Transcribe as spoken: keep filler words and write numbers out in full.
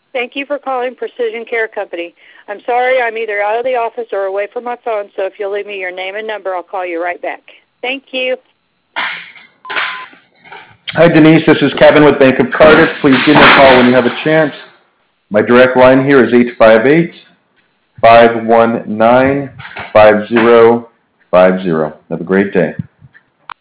Thank you for calling Precision Care Company. I'm sorry I'm either out of the office or away from my phone, so if you'll leave me your name and number, I'll call you right back. Thank you. Hi, Denise. This is Kevin with Bank of Cardiff. Please give me a call when you have a chance. My direct line here is eight five eight, five one nine, five zero five zero. Have a great day.